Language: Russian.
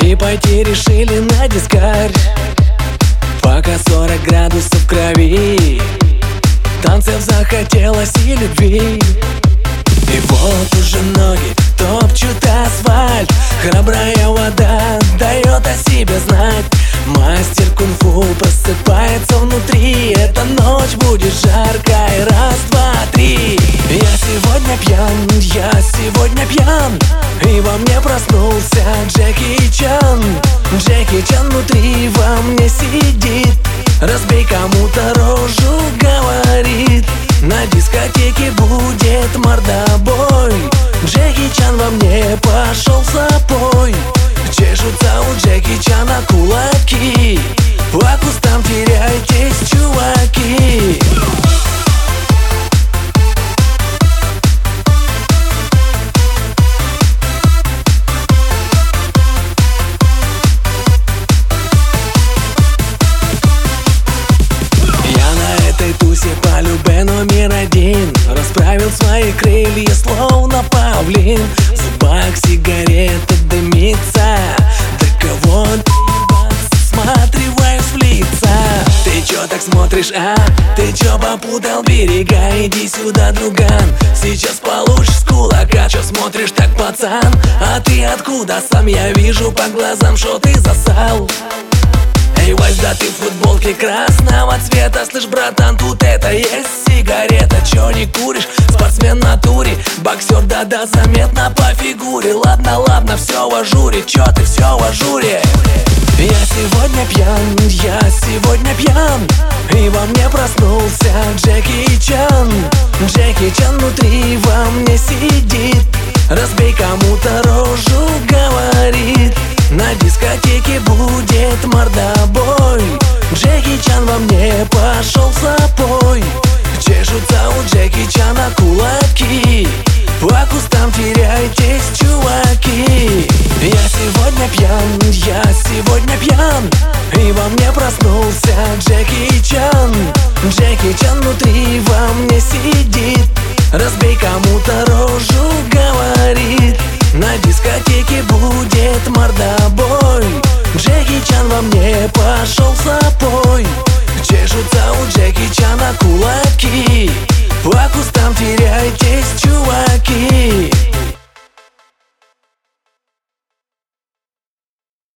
И пойти решили на дискарь, пока 40 градусов в крови. Танцев захотелось и любви. И вот уже ноги топчут асфальт, храбрая вода дает о себе знать. Мастер кунг-фу просыпается внутри. Эта ночь будет жаркой. Раз, два, три. Я сегодня пьян, я сегодня пьян, и во мне проснулся Джеки Чан. Джеки Чан внутри во мне сидит, разбей кому-то рожу, говорит. На дискотеке будет мордобой. Джеки Чан во мне пошел в запой. Чешутся у Джеки Чана кулаки. По кустам теряйтесь, чуваки. По любе номер один расправил свои крылья, словно павлин. В зубах сигарета дымится. Да кого ты всматриваешь в лица? Ты чё так смотришь, а? Ты чё попутал берега? Иди сюда, друган, сейчас получишь с кулака. Чё смотришь так, пацан? А ты откуда сам? Я вижу по глазам, что ты засал. Эй, Вась, да ты в футболке красного цвета. Слышь, братан, тут это есть сигарета. Чё не куришь? Спортсмен в натуре, боксер, да-да, заметно по фигуре. Ладно, ладно, всё в ажуре. Чё ты, всё в ажуре? Я сегодня пьян, я сегодня пьян, и во мне проснулся Джеки Чан. Джеки Чан внутри во мне сидит, разбей кому-то рожу, говорит. На дискотеке будет мордобой. Джеки Чан во мне пошел в запой. Чешутся у Джеки Чана кулаки. По кустам теряйтесь, чуваки. Я сегодня пьян, я сегодня пьян, и во мне проснулся Джеки Чан. Джеки Чан внутри во мне сидит, разбей кому-то рожу, говорит. На дискотеке будет мордобой.